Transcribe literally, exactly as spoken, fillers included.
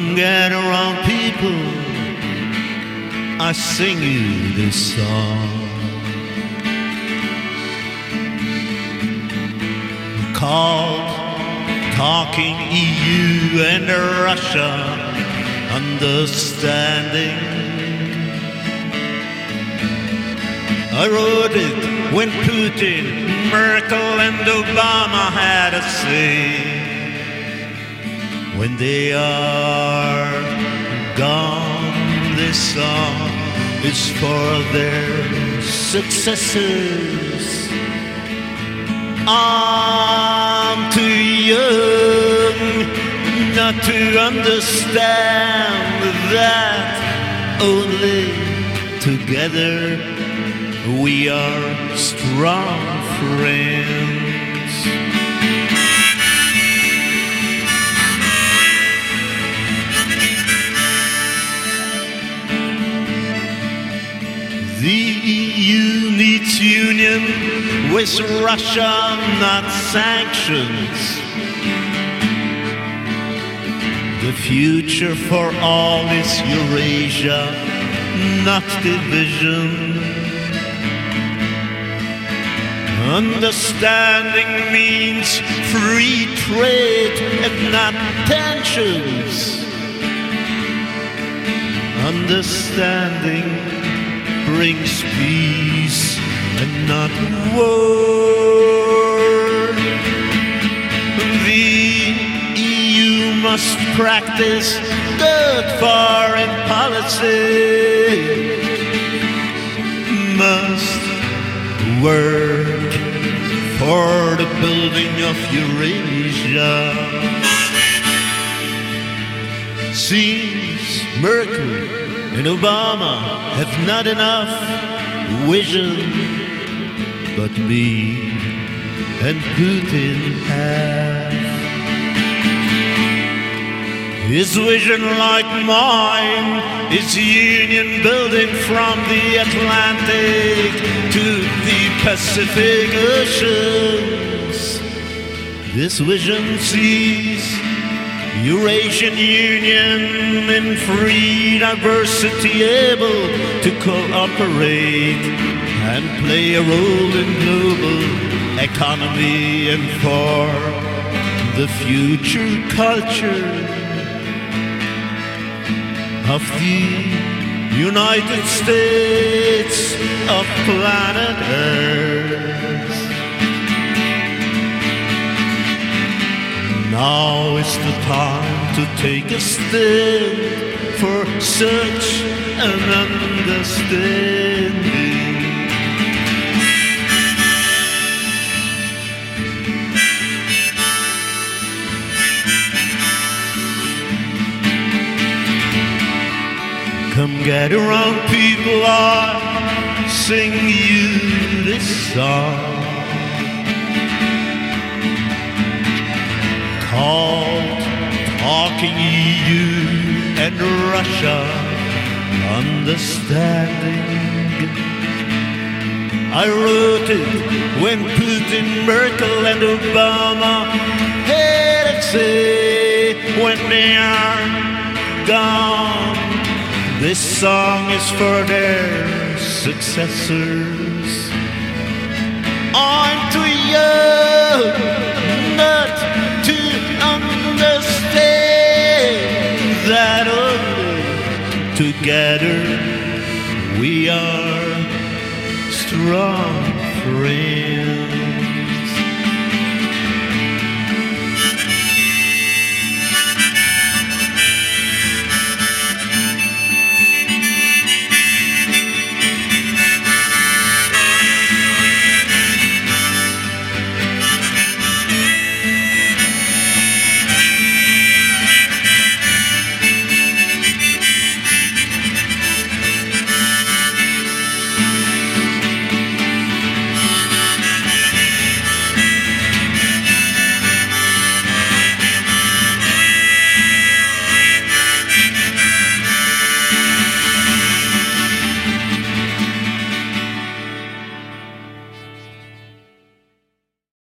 Come get around, people, I sing you this song. Called Talking E U and Russia Understanding. I wrote it when Putin, Merkel and Obama had a say. When they are gone, this song is for their successors. I'm too young not to understand that only together we are strong friends. The E U needs union with Russia, not sanctions. The future for all is Eurasia, not division. Understanding means free trade and not tensions. Understanding brings peace and not war. The E U must practice good foreign policy, must work for the building of Eurasia. Seems Merkel and Obama have not enough vision, but me and Putin have. His vision, like mine, is union building from the Atlantic to the Pacific Oceans. This vision sees Eurasian Union in free diversity, able to cooperate and play a role in global economy and for the future culture of the United States of planet Earth. Now is the time to take a stand for such an understanding. Come get around, people, I sing you this song. Called Talking E U and Russia Understanding. I wrote it when Putin, Merkel and Obama had a say. When they are gone, this song is for their successors. I'm too young not to understand that only together we are strong.